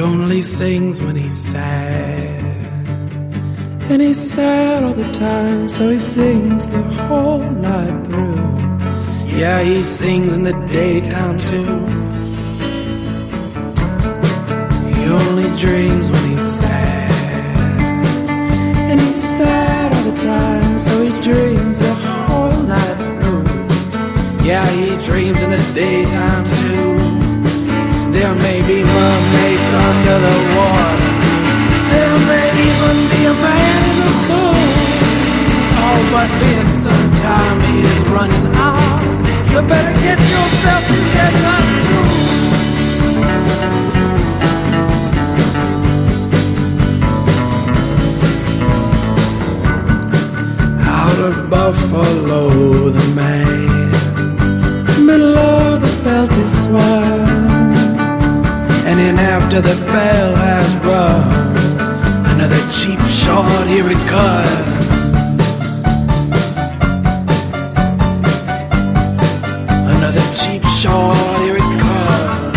only sings when he's sad, and he's sad all the time, so he sings the whole night through. Yeah, he sings in the daytime too. He only dreams when he's sad, and he's sad all the time, so he dreams the whole night through. Yeah, he dreams in the daytime too. There may be mermaids under the water, there may even be a man in the moon. Oh, but Vincent, time is running out. You better get yourself together soon. Out of Buffalo, the man, middle of the belt is swung, and then after the bell has rung, another cheap shot, here it comes. Another cheap shot, here it comes.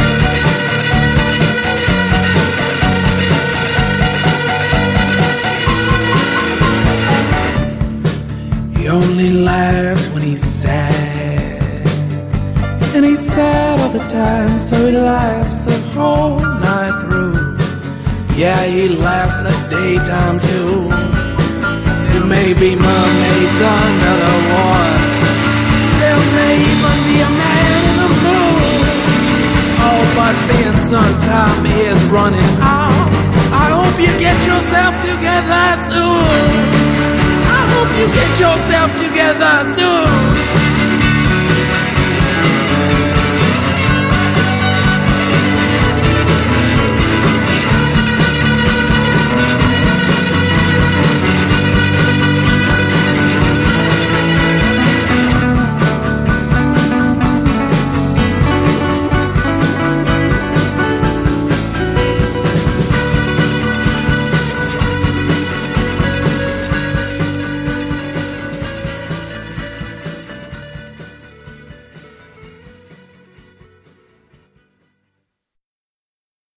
He only laughs when he's sad, and he's sad all the time, so he laughs the whole night through. Yeah, he laughs in the daytime too. There may be mermaids under the water, there may even be a man in the moon. Oh, but Vincent, time is running out. I hope you get yourself together soon. I hope you get yourself together soon.